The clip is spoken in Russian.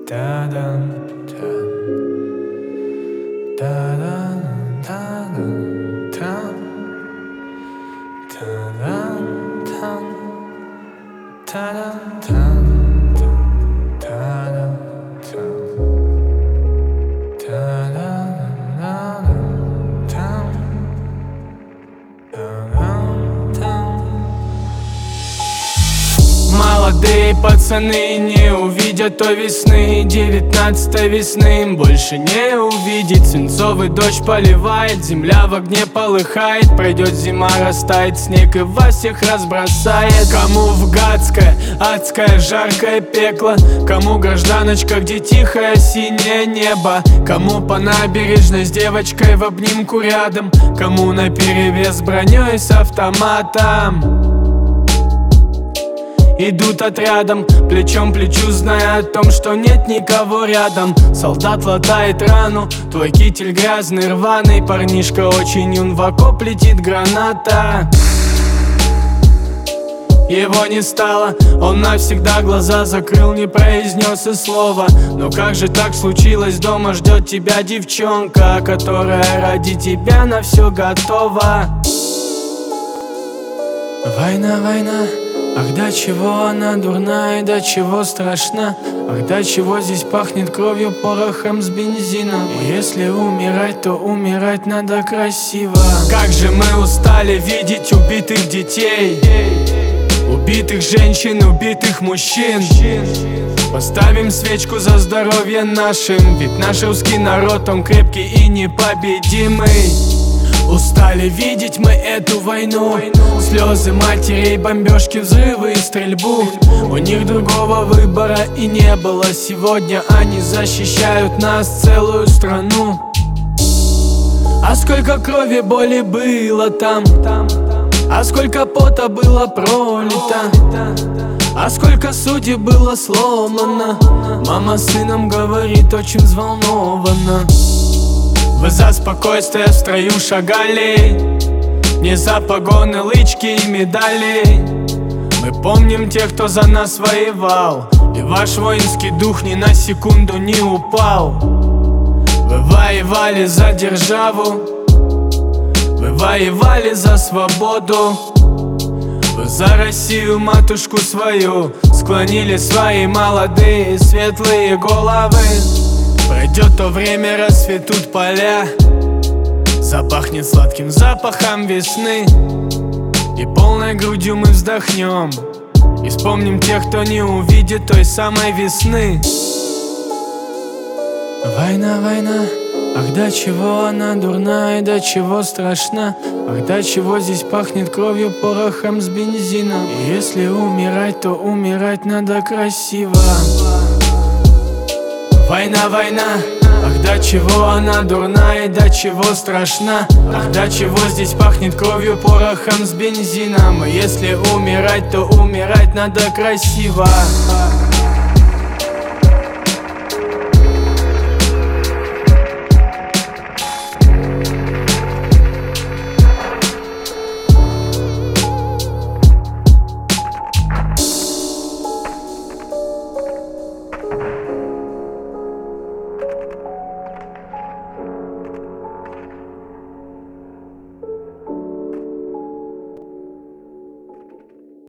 Та-дан, тан, та-дан, та-дан, тан, та-дан, тан, та-дан, тан, та-дан, тан, та-дан, тан, та-дан, тан. Молодые пацаны не увидят той весны, 19 весны им больше не увидеть. Свинцовый дождь поливает, земля в огне полыхает. Пройдет зима, растает снег и вас всех разбросает. Кому в гадское, адское, жаркое пекло, кому гражданочка, где тихое синее небо, кому по набережной с девочкой в обнимку рядом, кому наперевес броней с автоматом. Идут отрядом, плечом к плечу, зная о том, что нет никого рядом. Солдат латает рану, твой китель грязный, рваный. Парнишка очень юн, в окоп летит граната. Его не стало, он навсегда глаза закрыл, не произнес и слова. Но как же так случилось, дома ждет тебя девчонка, которая ради тебя на все готова. Война, война, ах, до чего она дурна и до чего страшна. Ах, до чего здесь пахнет кровью, порохом с бензином. И если умирать, то умирать надо красиво. Как же мы устали видеть убитых детей, убитых женщин, убитых мужчин. Поставим свечку за здоровье нашим, ведь наш русский народ, он крепкий и непобедимый. Устали видеть мы эту войну, слезы матерей, бомбежки, взрывы и стрельбу. У них другого выбора и не было. Сегодня они защищают нас, целую страну. А сколько крови, боли было там, а сколько пота было пролито, а сколько судеб было сломано. Мама с сыном говорит очень взволнованно. Вы за спокойствие в строю шагали, не за погоны, лычки и медали. Мы помним тех, кто за нас воевал, и ваш воинский дух ни на секунду не упал. Вы воевали за державу, вы воевали за свободу. Вы за Россию, матушку свою, склонили свои молодые светлые головы. Пройдет то время, расцветут поля, запахнет сладким запахом весны, и полной грудью мы вздохнем и вспомним тех, кто не увидит той самой весны. Война, война, ах, до чего она дурна и до чего страшна. Ах, до чего здесь пахнет кровью, порохом с бензином. И если умирать, то умирать надо красиво. Война, война, ах, до чего она дурна и до чего страшна. Ах, до чего здесь пахнет кровью, порохом с бензином. И если умирать, то умирать надо красиво.